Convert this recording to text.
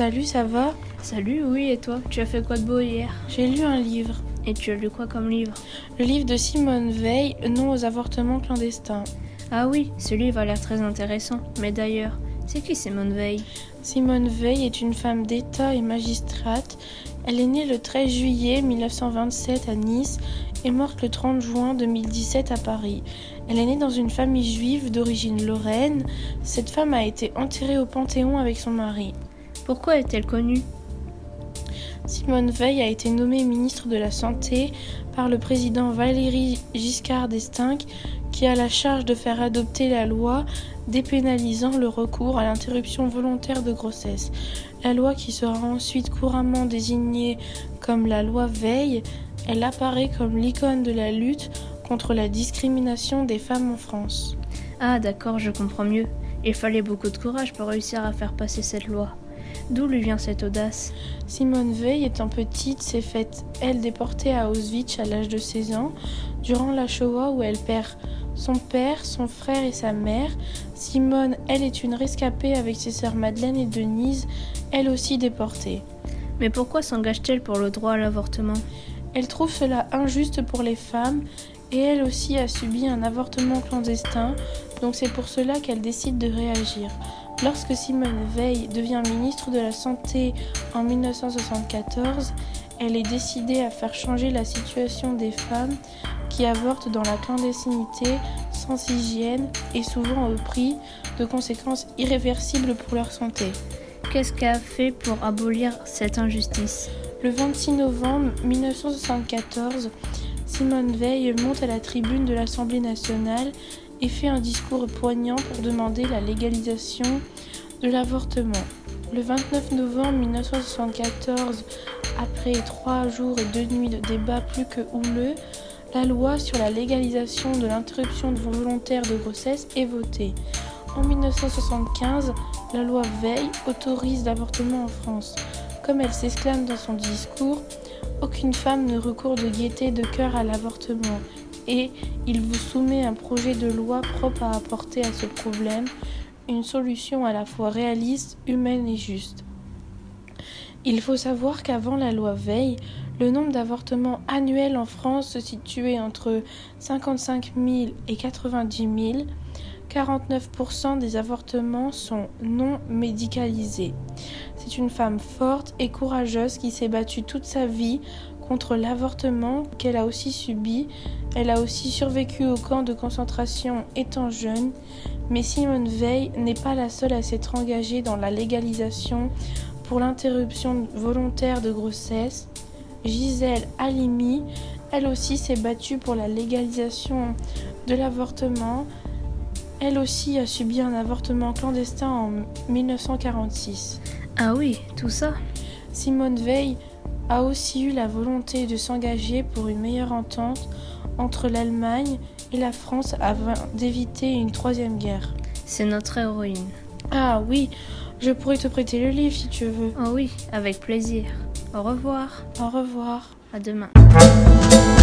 Salut, ça va? Salut, oui, et toi? Tu as fait quoi de beau hier? J'ai lu un livre. Et tu as lu quoi comme livre? Le livre de Simone Veil, Non aux avortements clandestins. Ah oui, ce livre a l'air très intéressant. Mais d'ailleurs, c'est qui Simone Veil? Simone Veil est une femme d'État et magistrate. Elle est née le 13 juillet 1927 à Nice et morte le 30 juin 2017 à Paris. Elle est née dans une famille juive d'origine lorraine. Cette femme a été enterrée au Panthéon avec son mari. Pourquoi est-elle connue? Simone Veil a été nommée ministre de la Santé par le président Valéry Giscard d'Estaing, qui a la charge de faire adopter la loi dépénalisant le recours à l'interruption volontaire de grossesse. La loi, qui sera ensuite couramment désignée comme la loi Veil, elle apparaît comme l'icône de la lutte contre la discrimination des femmes en France. Ah d'accord, je comprends mieux. Il fallait beaucoup de courage pour réussir à faire passer cette loi. D'où lui vient cette audace? Simone Veil, étant petite, s'est faite, déportée à Auschwitz à l'âge de 16 ans, durant la Shoah, où elle perd son père, son frère et sa mère. Simone, elle, est une rescapée avec ses sœurs Madeleine et Denise, elle aussi déportée. Mais pourquoi s'engage-t-elle pour le droit à l'avortement? Elle trouve cela injuste pour les femmes, et elle aussi a subi un avortement clandestin, donc c'est pour cela qu'elle décide de réagir. Lorsque Simone Veil devient ministre de la Santé en 1974, elle est décidée à faire changer la situation des femmes qui avortent dans la clandestinité, sans hygiène et souvent au prix de conséquences irréversibles pour leur santé. Qu'est-ce qu'elle a fait pour abolir cette injustice? Le 26 novembre 1974, Simone Veil monte à la tribune de l'Assemblée nationale et fait un discours poignant pour demander la légalisation de l'avortement. Le 29 novembre 1974, après 3 jours et 2 nuits de débats plus que houleux, la loi sur la légalisation de l'interruption volontaire de grossesse est votée. En 1975, la loi Veil autorise l'avortement en France. Comme elle s'exclame dans son discours, aucune femme ne recourt de gaieté de cœur à l'avortement. Et il vous soumet un projet de loi propre à apporter à ce problème une solution à la fois réaliste, humaine et juste. Il faut savoir qu'avant la loi Veil, le nombre d'avortements annuels en France se situait entre 55 000 et 90 000. 49% des avortements sont non médicalisés. C'est une femme forte et courageuse qui s'est battue toute sa vie contre l'avortement qu'elle a aussi subi. Elle a aussi survécu au camp de concentration étant jeune. Mais Simone Veil n'est pas la seule à s'être engagée dans la légalisation pour l'interruption volontaire de grossesse. Gisèle Halimi, elle aussi s'est battue pour la légalisation de l'avortement. Elle aussi a subi un avortement clandestin en 1946. Ah oui, tout ça? Simone Veil a aussi eu la volonté de s'engager pour une meilleure entente entre l'Allemagne et la France afin d'éviter une troisième guerre. C'est notre héroïne. Ah oui, je pourrais te prêter le livre si tu veux. Oh oui, avec plaisir. Au revoir. Au revoir. À demain.